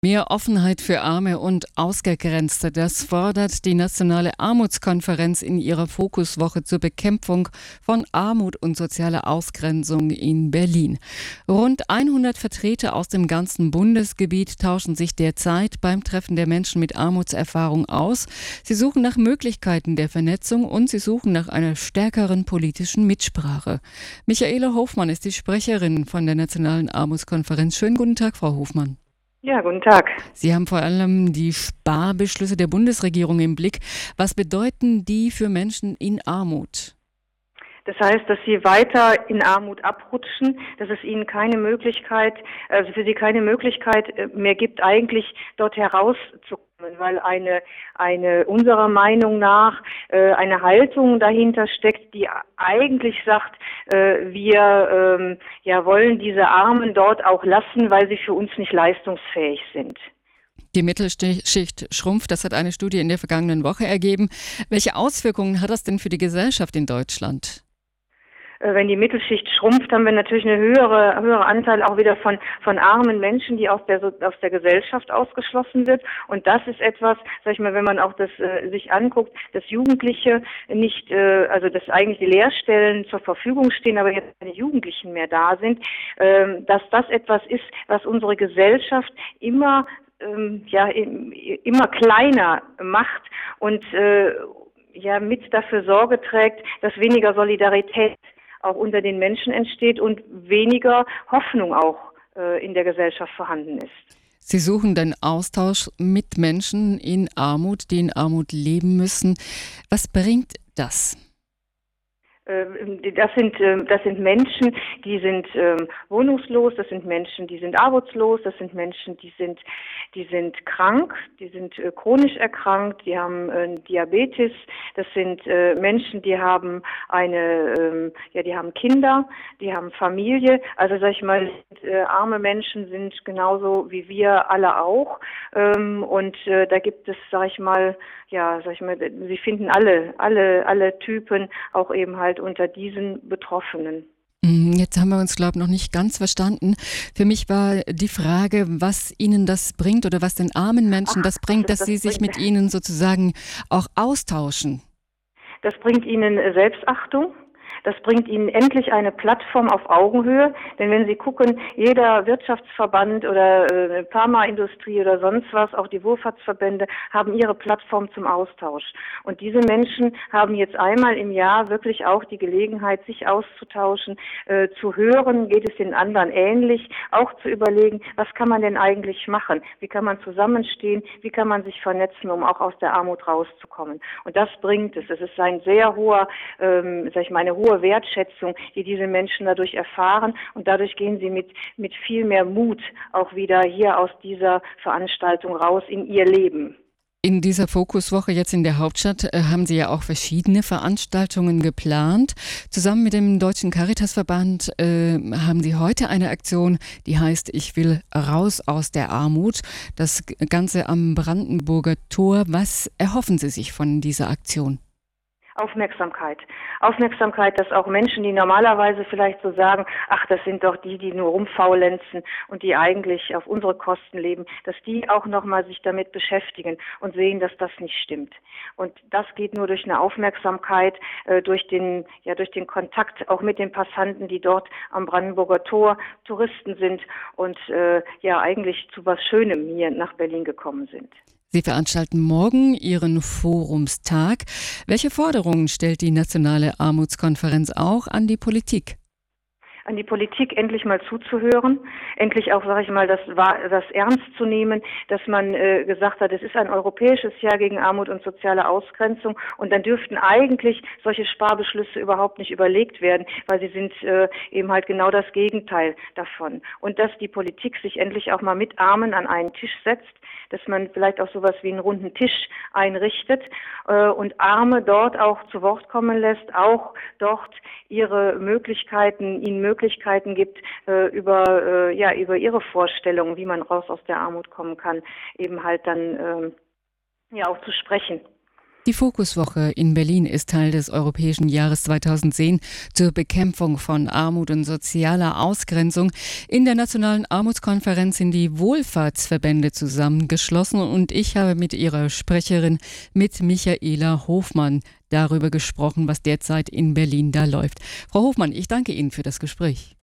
Mehr Offenheit für Arme und Ausgegrenzte, das fordert die Nationale Armutskonferenz in ihrer Fokuswoche zur Bekämpfung von Armut und sozialer Ausgrenzung in Berlin. Rund 100 Vertreter aus dem ganzen Bundesgebiet tauschen sich derzeit beim Treffen der Menschen mit Armutserfahrung aus. Sie suchen nach Möglichkeiten der Vernetzung und sie suchen nach einer stärkeren politischen Mitsprache. Michaela Hofmann ist die Sprecherin von der Nationalen Armutskonferenz. Schönen guten Tag, Frau Hofmann. Ja, guten Tag. Sie haben vor allem die Sparbeschlüsse der Bundesregierung im Blick. Was bedeuten die für Menschen in Armut? Das heißt, dass sie weiter in Armut abrutschen, dass es ihnen keine Möglichkeit, also für sie keine Möglichkeit mehr gibt, eigentlich dort herauszukommen, weil eine unserer Meinung nach eine Haltung dahinter steckt, die eigentlich sagt, wir wollen diese Armen dort auch lassen, weil sie für uns nicht leistungsfähig sind. Die Mittelschicht schrumpft, das hat eine Studie in der vergangenen Woche ergeben. Welche Auswirkungen hat das denn für die Gesellschaft in Deutschland? Wenn die Mittelschicht schrumpft, haben wir natürlich eine höhere Anteil auch wieder von armen Menschen, die aus der Gesellschaft ausgeschlossen wird. Und das ist etwas, sag ich mal, wenn man auch das sich anguckt, dass Jugendliche nicht, also dass eigentlich die Lehrstellen zur Verfügung stehen, aber jetzt keine Jugendlichen mehr da sind, dass das etwas ist, was unsere Gesellschaft immer kleiner macht und mit dafür Sorge trägt, dass weniger Solidarität auch unter den Menschen entsteht und weniger Hoffnung auch in der Gesellschaft vorhanden ist. Sie suchen den Austausch mit Menschen in Armut, die in Armut leben müssen. Was bringt das? Das sind Menschen, die sind wohnungslos, das sind Menschen, die sind arbeitslos, das sind Menschen, die sind krank, die sind chronisch erkrankt, die haben Diabetes, das sind Menschen, die haben die haben Kinder, die haben Familie, also sag ich mal, arme Menschen sind genauso wie wir alle auch, und da gibt es, sie finden alle Typen auch eben halt unter diesen Betroffenen. Jetzt haben wir uns, glaube ich, noch nicht ganz verstanden. Für mich war die Frage, was Ihnen das bringt oder was den armen Menschen das bringt, dass sie sich mit Ihnen sozusagen auch austauschen. Das bringt ihnen Selbstachtung. Das bringt Ihnen endlich eine Plattform auf Augenhöhe, denn wenn Sie gucken, jeder Wirtschaftsverband oder Pharmaindustrie oder sonst was, auch die Wohlfahrtsverbände, haben ihre Plattform zum Austausch. Und diese Menschen haben jetzt einmal im Jahr wirklich auch die Gelegenheit, sich auszutauschen, zu hören, geht es den anderen ähnlich, auch zu überlegen, was kann man denn eigentlich machen? Wie kann man zusammenstehen? Wie kann man sich vernetzen, um auch aus der Armut rauszukommen? Und das bringt es. Es ist ein sehr hoher, eine hohe Wertschätzung, die diese Menschen dadurch erfahren, und dadurch gehen sie mit viel mehr Mut auch wieder hier aus dieser Veranstaltung raus in ihr Leben. In dieser Fokuswoche jetzt in der Hauptstadt haben Sie ja auch verschiedene Veranstaltungen geplant. Zusammen mit dem Deutschen Caritasverband haben Sie heute eine Aktion, die heißt "Ich will raus aus der Armut". Das Ganze am Brandenburger Tor. Was erhoffen Sie sich von dieser Aktion? Aufmerksamkeit, dass auch Menschen, die normalerweise vielleicht so sagen, ach, das sind doch die nur rumfaulenzen und die eigentlich auf unsere Kosten leben, dass die auch nochmal sich damit beschäftigen und sehen, dass das nicht stimmt. Und das geht nur durch eine Aufmerksamkeit, durch den Kontakt auch mit den Passanten, die dort am Brandenburger Tor Touristen sind und eigentlich zu was Schönem hier nach Berlin gekommen sind. Sie veranstalten morgen Ihren Forumstag. Welche Forderungen stellt die Nationale Armutskonferenz auch an die Politik? An die Politik endlich mal zuzuhören, endlich auch, das ernst zu nehmen, dass man gesagt hat, es ist ein europäisches Jahr gegen Armut und soziale Ausgrenzung, und dann dürften eigentlich solche Sparbeschlüsse überhaupt nicht überlegt werden, weil sie sind eben halt genau das Gegenteil davon. Und dass die Politik sich endlich auch mal mit Armen an einen Tisch setzt, dass man vielleicht auch sowas wie einen runden Tisch einrichtet und Arme dort auch zu Wort kommen lässt, auch dort ihnen Möglichkeiten gibt, über ihre Vorstellungen, wie man raus aus der Armut kommen kann, eben halt dann auch zu sprechen. Die Fokuswoche in Berlin ist Teil des Europäischen Jahres 2010 zur Bekämpfung von Armut und sozialer Ausgrenzung. In der Nationalen Armutskonferenz sind die Wohlfahrtsverbände zusammengeschlossen und ich habe mit ihrer Sprecherin, mit Michaela Hofmann, darüber gesprochen, was derzeit in Berlin da läuft. Frau Hofmann, ich danke Ihnen für das Gespräch.